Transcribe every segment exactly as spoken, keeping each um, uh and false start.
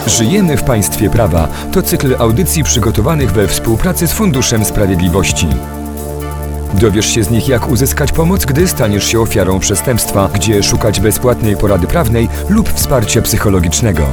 Żyjemy w państwie prawa. To cykl audycji przygotowanych we współpracy z Funduszem Sprawiedliwości. Dowiesz się z nich, jak uzyskać pomoc, gdy staniesz się ofiarą przestępstwa, gdzie szukać bezpłatnej porady prawnej lub wsparcia psychologicznego.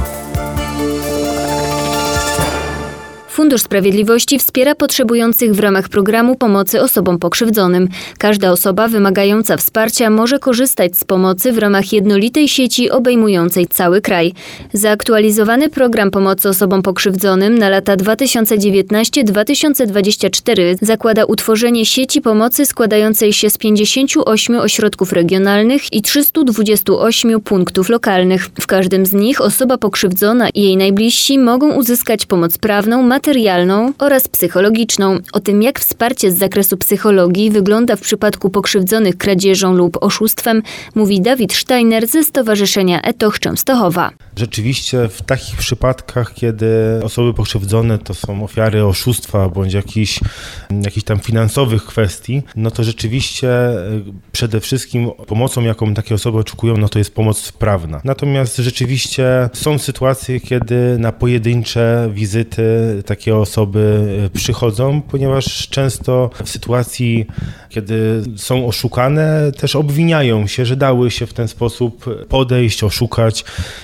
Fundusz Sprawiedliwości wspiera potrzebujących w ramach programu pomocy osobom pokrzywdzonym. Każda osoba wymagająca wsparcia może korzystać z pomocy w ramach jednolitej sieci obejmującej cały kraj. Zaaktualizowany program pomocy osobom pokrzywdzonym na lata dwa tysiące dziewiętnasty do dwa tysiące dwudziestego czwartego zakłada utworzenie sieci pomocy składającej się z pięćdziesięciu ośmiu ośrodków regionalnych i trzystu dwudziestu ośmiu punktów lokalnych. W każdym z nich osoba pokrzywdzona i jej najbliżsi mogą uzyskać pomoc prawną, materialną, materialną oraz psychologiczną. O tym, jak wsparcie z zakresu psychologii wygląda w przypadku pokrzywdzonych kradzieżą lub oszustwem, mówi Dawid Steiner ze Stowarzyszenia Etoch Częstochowa. Rzeczywiście w takich przypadkach, kiedy osoby pokrzywdzone to są ofiary oszustwa bądź jakichś, jakichś tam finansowych kwestii, no to rzeczywiście przede wszystkim pomocą, jaką takie osoby oczekują, no to jest pomoc prawna. Natomiast rzeczywiście są sytuacje, kiedy na pojedyncze wizyty takie osoby przychodzą, ponieważ często w sytuacji, kiedy są oszukane, też obwiniają się, że dały się w ten sposób podejść, oszukać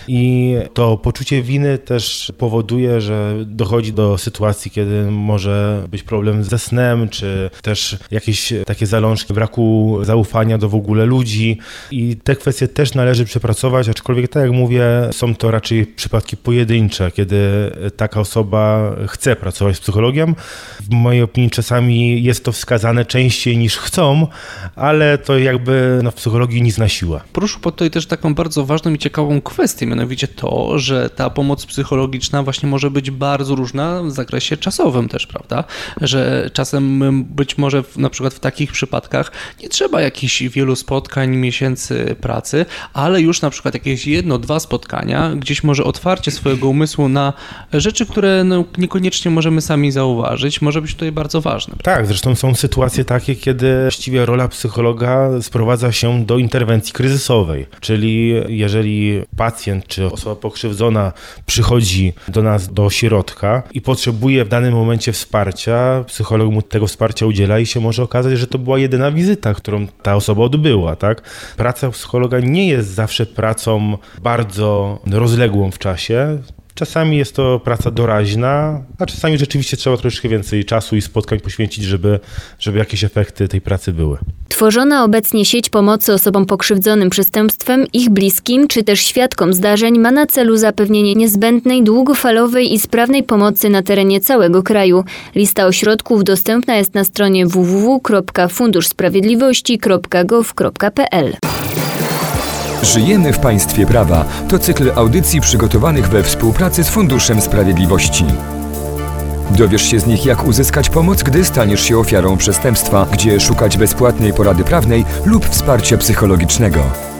i to poczucie winy też powoduje, że dochodzi do sytuacji, kiedy może być problem ze snem, czy też jakieś takie zalążki braku zaufania do w ogóle ludzi i te kwestie też należy przepracować, aczkolwiek tak jak mówię, są to raczej przypadki pojedyncze, kiedy taka osoba chce pracować z psychologiem. W mojej opinii czasami jest to wskazane częściej niż chcą, ale to jakby no, w psychologii nic na siłę. Poruszył pan tutaj też taką bardzo ważną i ciekawą kwestię, mianowicie to, że ta pomoc psychologiczna właśnie może być bardzo różna w zakresie czasowym też, prawda? Że czasem być może w, na przykład w takich przypadkach nie trzeba jakichś wielu spotkań, miesięcy pracy, ale już na przykład jakieś jedno, dwa spotkania, gdzieś może otwarcie swojego umysłu na rzeczy, które no, niekoniecznie możemy sami zauważyć, może być tutaj bardzo ważne. Tak, zresztą są sytuacje takie, kiedy właściwie rola psychologa sprowadza się do interwencji kryzysowej, czyli jeżeli pacjent czy osoba pokrzywdzona przychodzi do nas do ośrodka i potrzebuje w danym momencie wsparcia, psycholog mu tego wsparcia udziela i się może okazać, że to była jedyna wizyta, którą ta osoba odbyła, tak? Praca psychologa nie jest zawsze pracą bardzo rozległą w czasie. Czasami jest to praca doraźna, a czasami rzeczywiście trzeba troszeczkę więcej czasu i spotkań poświęcić, żeby, żeby jakieś efekty tej pracy były. Tworzona obecnie sieć pomocy osobom pokrzywdzonym przestępstwem, ich bliskim czy też świadkom zdarzeń ma na celu zapewnienie niezbędnej, długofalowej i sprawnej pomocy na terenie całego kraju. Lista ośrodków dostępna jest na stronie w w w kropka fundusz sprawiedliwości kropka gov kropka p l. Żyjemy w państwie prawa. To cykl audycji przygotowanych we współpracy z Funduszem Sprawiedliwości. Dowiesz się z nich, jak uzyskać pomoc, gdy staniesz się ofiarą przestępstwa, gdzie szukać bezpłatnej porady prawnej lub wsparcia psychologicznego.